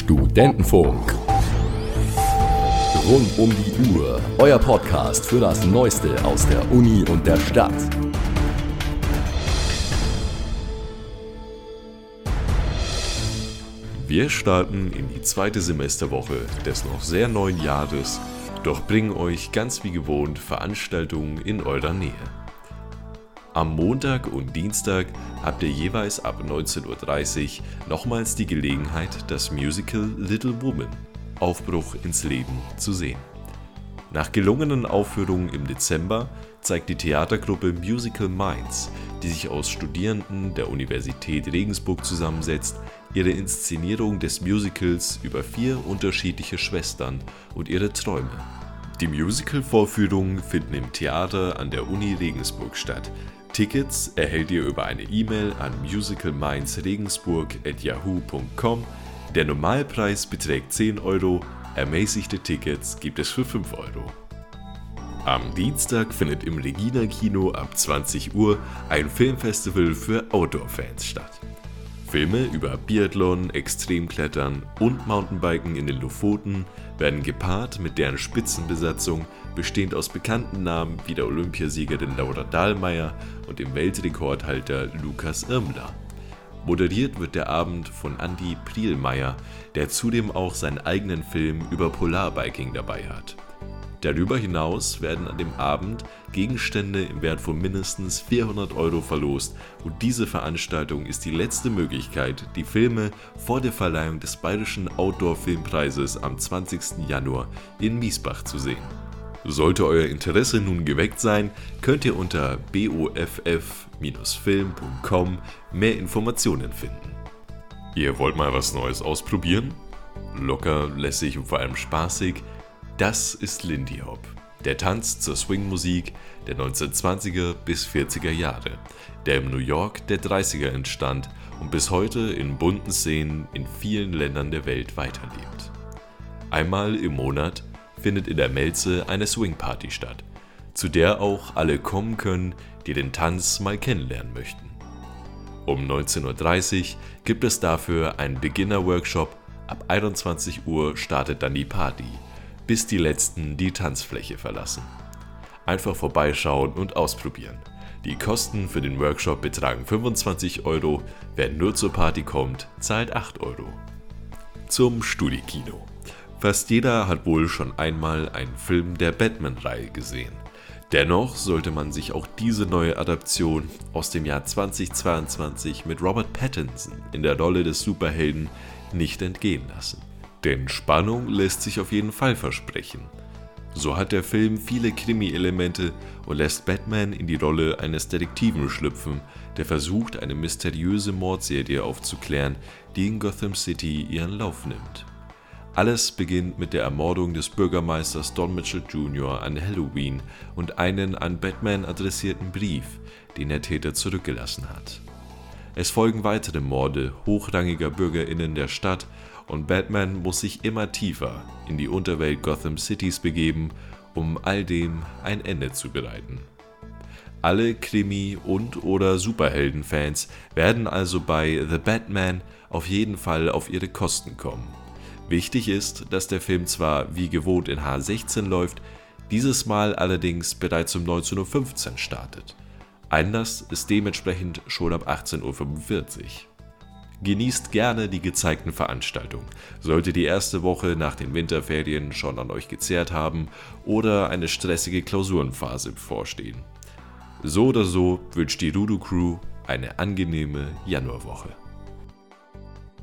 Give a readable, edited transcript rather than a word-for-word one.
Studentenfunk. Rund um die Uhr, euer Podcast für das Neueste aus der Uni und der Stadt. Wir starten in die zweite Semesterwoche des noch sehr neuen Jahres, doch bringen euch ganz wie gewohnt Veranstaltungen in eurer Nähe. Am Montag und Dienstag habt ihr jeweils ab 19:30 Uhr nochmals die Gelegenheit, das Musical Little Woman – Aufbruch ins Leben zu sehen. Nach gelungenen Aufführungen im Dezember zeigt die Theatergruppe Musical Minds, die sich aus Studierenden der Universität Regensburg zusammensetzt, ihre Inszenierung des Musicals über 4 unterschiedliche Schwestern und ihre Träume. Die Musical-Vorführungen finden im Theater an der Uni Regensburg statt. Tickets erhält ihr über eine E-Mail an musicalmindsregensburg@yahoo.com. Der Normalpreis beträgt 10 €, ermäßigte Tickets gibt es für 5 €. Am Dienstag findet im Regina Kino ab 20 Uhr ein Filmfestival für Outdoor-Fans statt. Filme über Biathlon, Extremklettern und Mountainbiken in den Lofoten werden gepaart mit deren Spitzenbesatzung, bestehend aus bekannten Namen wie der Olympiasiegerin Laura Dahlmeier und dem Weltrekordhalter Lukas Irmler. Moderiert wird der Abend von Andi Prielmeier, der zudem auch seinen eigenen Film über Polarbiking dabei hat. Darüber hinaus werden an dem Abend Gegenstände im Wert von mindestens 400 € verlost und diese Veranstaltung ist die letzte Möglichkeit, die Filme vor der Verleihung des Bayerischen Outdoor-Filmpreises am 20. Januar in Miesbach zu sehen. Sollte euer Interesse nun geweckt sein, könnt ihr unter boff-film.com mehr Informationen finden. Ihr wollt mal was Neues ausprobieren? Locker, lässig und vor allem spaßig? Das ist Lindy Hop, der Tanz zur Swing-Musik der 1920er bis 40er Jahre, der im New York der 30er entstand und bis heute in bunten Szenen in vielen Ländern der Welt weiterlebt. Einmal im Monat findet in der Melze eine Swing-Party statt, zu der auch alle kommen können, die den Tanz mal kennenlernen möchten. Um 19:30 Uhr gibt es dafür einen Beginner-Workshop, ab 21 Uhr startet dann die Party, bis die Letzten die Tanzfläche verlassen. Einfach vorbeischauen und ausprobieren. Die Kosten für den Workshop betragen 25 €, wer nur zur Party kommt, zahlt 8 €. Zum Studi-Kino. Fast jeder hat wohl schon einmal einen Film der Batman-Reihe gesehen. Dennoch sollte man sich auch diese neue Adaption aus dem Jahr 2022 mit Robert Pattinson in der Rolle des Superhelden nicht entgehen lassen. Denn Spannung lässt sich auf jeden Fall versprechen. So hat der Film viele Krimi-Elemente und lässt Batman in die Rolle eines Detektiven schlüpfen, der versucht, eine mysteriöse Mordserie aufzuklären, die in Gotham City ihren Lauf nimmt. Alles beginnt mit der Ermordung des Bürgermeisters Don Mitchell Jr. an Halloween und einen an Batman adressierten Brief, den der Täter zurückgelassen hat. Es folgen weitere Morde hochrangiger BürgerInnen der Stadt und Batman muss sich immer tiefer in die Unterwelt Gotham Citys begeben, um all dem ein Ende zu bereiten. Alle Krimi- und/oder Superheldenfans werden also bei The Batman auf jeden Fall auf ihre Kosten kommen. Wichtig ist, dass der Film zwar wie gewohnt in H16 läuft, dieses Mal allerdings bereits um 19:15 Uhr startet. Einlass ist dementsprechend schon ab 18:45 Uhr. Genießt gerne die gezeigten Veranstaltungen, sollte die erste Woche nach den Winterferien schon an euch gezehrt haben oder eine stressige Klausurenphase bevorstehen. So oder so wünscht die Rudo Crew eine angenehme Januarwoche.